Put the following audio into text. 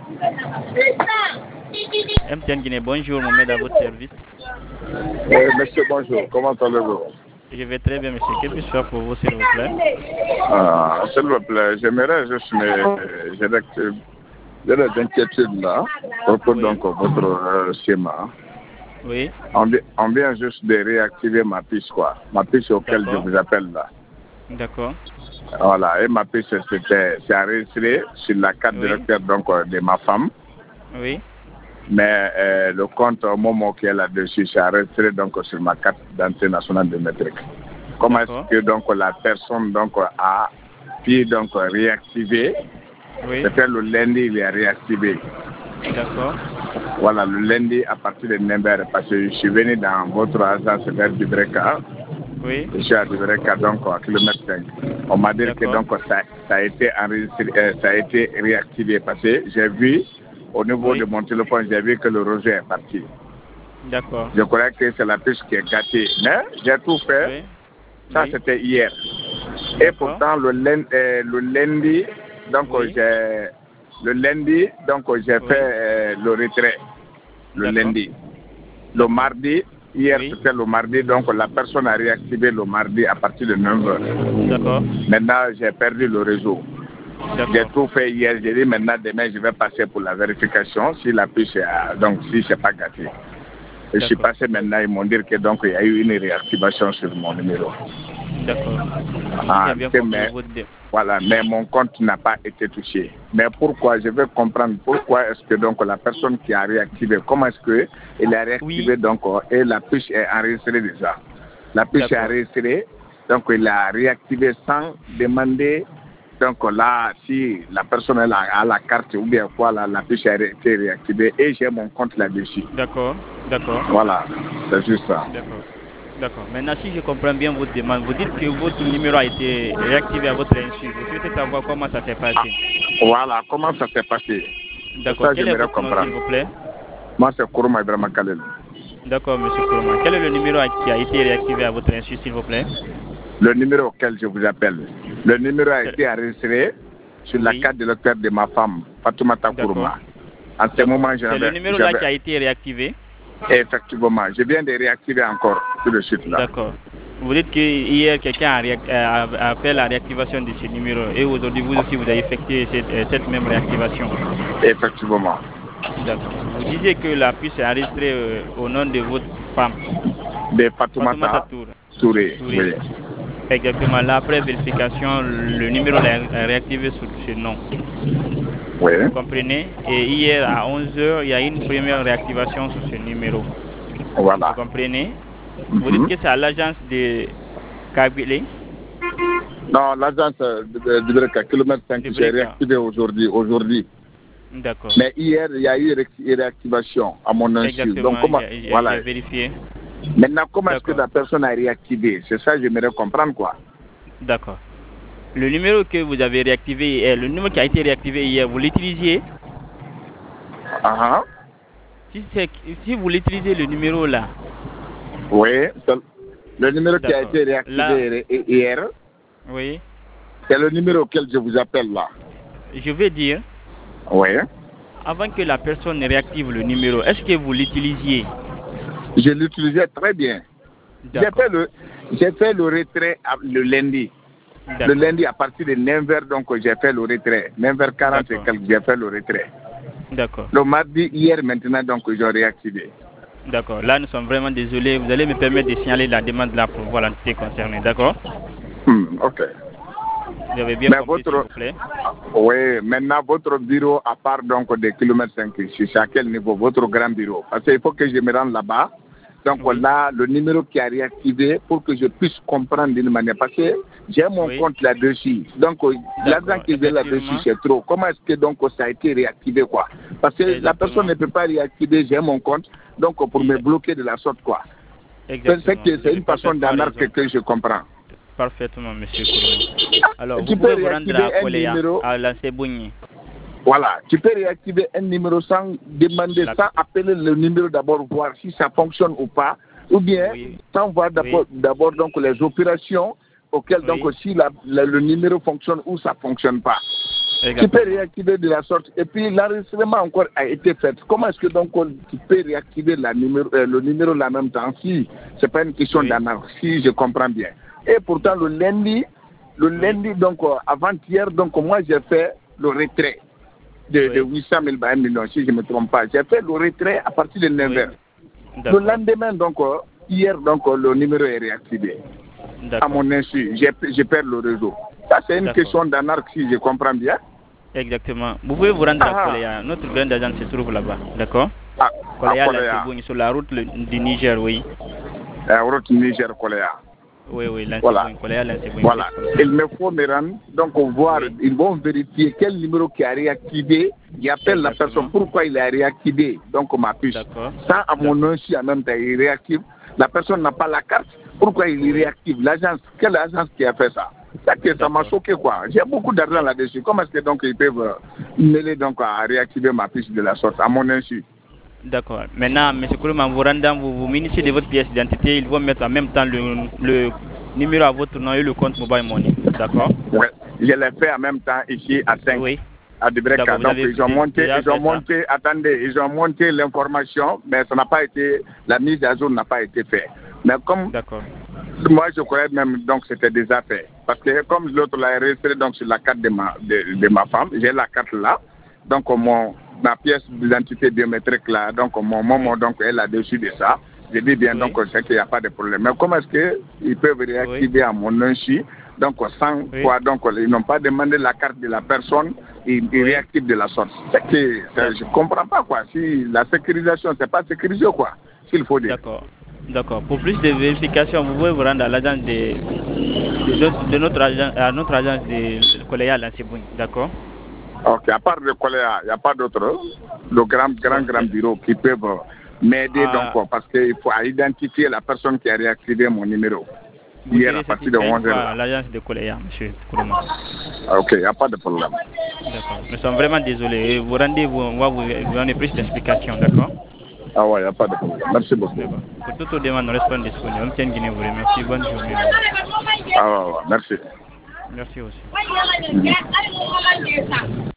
MTN Guinée, bonjour, Mohamed à votre service. Monsieur, bonjour, comment allez-vous? Je vais très bien, monsieur. Que puis-je faire pour vous, s'il vous plaît? S'il vous plaît, j'aimerais juste j'ai des inquiétudes là, à propos donc votre schéma. Oui. On vient juste de réactiver ma puce, quoi. Ma puce auquel je vous appelle là. D'accord. Voilà, et ma puce, c'est enregistré sur la carte directeur donc, de ma femme. Oui. Mais le compte au moment qui est là-dessus, c'est enregistré donc, sur ma carte d'identité nationale biométrique. Comment est-ce que donc, la personne donc, a pu donc, réactiver? Peut-être le lundi, il est réactivé. D'accord. Voilà, le lundi à partir de 9h, parce que je suis venu dans votre agence vers Dubreka. Oui. Je suis à Dubreka, donc à kilomètre 5. On m'a dit que donc, ça a été enregistré, ça a été réactivé parce que j'ai vu, au niveau de mon téléphone, j'ai vu que le réseau est parti. D'accord. Je crois que c'est la puce qui est gâtée. Mais j'ai tout fait. Oui. Ça, c'était hier. Et pourtant, le lundi, donc j'ai fait le retrait. Le lundi. Le mardi, hier c'était le mardi, donc la personne a réactivé le mardi à partir de 9h. D'accord. Maintenant, j'ai perdu le réseau. J'ai tout fait hier. J'ai dit maintenant, demain, je vais passer pour la vérification si la puce est, donc si c'est pas gâté. Et je suis passé maintenant, ils m'ont dit que donc il y a eu une réactivation sur mon numéro. D'accord. Voilà, mais mon compte n'a pas été touché. Mais pourquoi? Je veux comprendre pourquoi est-ce que donc la personne qui a réactivé, comment est-ce que il a réactivé donc et la puce est enregistrée déjà. La puce est enregistrée, donc il a réactivé sans demander. Donc là, si la personne a la carte ou bien quoi, la puce a été réactivée et j'ai mon compte là-dessus. D'accord, d'accord. Voilà, c'est juste ça. D'accord. D'accord. Maintenant, si je comprends bien votre demande, vous dites que votre numéro a été réactivé à votre insu. Vous souhaitez savoir comment ça s'est passé. Voilà, comment ça s'est passé. D'accord. Quel est votre nom, s'il vous plaît? Moi, c'est Kourouma Ibrahima Khalil. D'accord, monsieur Kourouma. Quel est le numéro qui a été réactivé à votre insu, s'il vous plaît? Le numéro auquel je vous appelle. Le numéro a été enregistré sur la carte de l'électeur de ma femme, Fatoumata Kourouma. En ce moment, c'est le numéro-là qui a été réactivé? Effectivement, je viens de réactiver encore tout de suite là. D'accord. Vous dites que hier quelqu'un a fait la réactivation de ce numéro et aujourd'hui vous aussi vous avez effectué cette même réactivation. Effectivement. D'accord. Vous disiez que la puce est enregistrée au nom de votre femme. De Fatoumata Touré. Oui. Exactement. Là, après vérification, le numéro est réactivé sur ce nom. Oui. Vous comprenez? Et hier à 11h, il y a une première réactivation sur ce numéro. Voilà. Vous comprenez? Vous dites que c'est à l'agence de Kabylie? Non, l'agence de Dubreka, kilomètre 5, j'ai réactivé aujourd'hui. D'accord. Mais hier, il y a eu une réactivation à mon insu. Exactement, donc, comment, j'ai vérifié. Maintenant, comment est-ce que la personne a réactivé? C'est ça que j'aimerais comprendre, quoi. D'accord. Le numéro que vous avez réactivé hier, le numéro qui a été réactivé hier, vous l'utilisiez? Si vous l'utilisez, le numéro là. Oui, le numéro qui a été réactivé hier. Oui. C'est le numéro auquel je vous appelle là. Je veux dire. Oui. Avant que la personne réactive le numéro, est-ce que vous l'utilisiez? Je l'utilisais très bien. J'ai fait le retrait le lundi. Le lundi, à partir de 9h, donc j'ai fait le retrait. 9h40 et quelques, j'ai fait le retrait. D'accord. Le mardi, hier, maintenant, donc j'ai réactivé. D'accord. Là, nous sommes vraiment désolés. Vous allez me permettre de signaler la demande là pour voir l'entité concernée. D'accord? Ok. Vous avez bien compris, s'il vous plaît. Oui, maintenant, votre bureau, à part donc des kilomètres 5, c'est à quel niveau? Votre grand bureau? Parce qu'il faut que je me rende là-bas. Donc là, le numéro qui a réactivé pour que je puisse comprendre d'une manière. Parce que j'ai mon compte là-dessus. Donc l'argent qui est là-dessus, c'est trop. Comment est-ce que donc ça a été réactivé, quoi? Parce que la personne ne peut pas réactiver, j'ai mon compte, donc pour me bloquer de la sorte, quoi. C'est une façon d'anarque que je comprends. Parfaitement, monsieur Kourouma. Alors, vous pouvez vous rendre à Koléa, à Lansebougny. Voilà, tu peux réactiver un numéro sans demander, sans appeler le numéro d'abord, voir si ça fonctionne ou pas, ou bien sans voir d'abord donc les opérations auxquelles donc si le numéro fonctionne ou ça fonctionne pas. Tu peux réactiver de la sorte. Et puis l'enregistrement encore a été fait. Comment est-ce que donc tu peux réactiver le numéro en même temps si c'est pas une question d'anarchie, je comprends bien. Et pourtant le lundi donc avant-hier, donc moi j'ai fait le retrait de 800 000 à 1 million, si je ne me trompe pas. J'ai fait le retrait à partir de 9h. Le lendemain, donc hier, donc le numéro est réactivé. À mon insu, j'ai perdu le réseau. Ça, c'est une question d'anarchie, je comprends bien. Exactement. Vous pouvez vous rendre à Koléa. Notre grande agence se trouve là-bas. D'accord? Koléa, c'est sur la route du Niger, oui. La route Niger-Koléa. Oui, voilà. Koléa, voilà. Il me faut me rendre, donc voir, ils vont vérifier quel numéro qui a réactivé. Il appelle la personne, pourquoi il a réactivé, donc ma fiche. Ça, à mon insu, en même temps, il réactive. La personne n'a pas la carte. Pourquoi il réactive l'agence? Quelle agence qui a fait ça? Ça m'a choqué, quoi. J'ai beaucoup d'argent là-dessus. Comment est-ce que donc ils peuvent mêler donc à réactiver ma fiche de la sorte, à mon insu? D'accord. Maintenant, M. Kourouman, vous munissez de votre pièce d'identité. Ils vont mettre en même temps le numéro à votre nom et le compte mobile money. D'accord? Oui. Je l'ai fait en même temps ici à 5. Oui. À Debreka. Donc ils ont monté l'information, mais ça n'a pas été, la mise à jour n'a pas été faite. Mais comme moi je croyais même donc c'était déjà fait. Parce que comme l'autre l'a enregistré donc sur la carte de ma femme, j'ai la carte là. Donc ma pièce d'identité biométrique là, donc mon maman donc elle a dessus de ça. Je dis bien donc c'est qu'il n'y a pas de problème. Mais comment est-ce qu'ils peuvent réactiver à mon insu? Donc sans quoi donc ils n'ont pas demandé la carte de la personne, ils réactivent de la sorte. C'est que je comprends pas quoi. Si la sécurisation c'est pas sécurisé quoi, s'il faut dire. D'accord. Pour plus de vérification, vous pouvez vous rendre à l'agence de notre agence de Koléa Lanseboune. D'accord? Ok, à part de Koléa, il n'y a pas d'autres, le grand bureau qui peuvent m'aider donc parce qu'il faut identifier la personne qui a réactivé mon numéro. Hier à partir de 11h. L'agence de Koléa, M. Kourouman. Ok, il n'y a pas de problème. D'accord. Nous sommes vraiment désolés. Vous rendez-vous, on va vous donner plus d'explications, d'accord? Ah ouais, il n'y a pas de problème. Merci beaucoup. Pour toutes vos demandes, nous restons disponibles. On tient Guinée, vous remercie. Bonne journée. Ah ouais, merci. Merci aussi.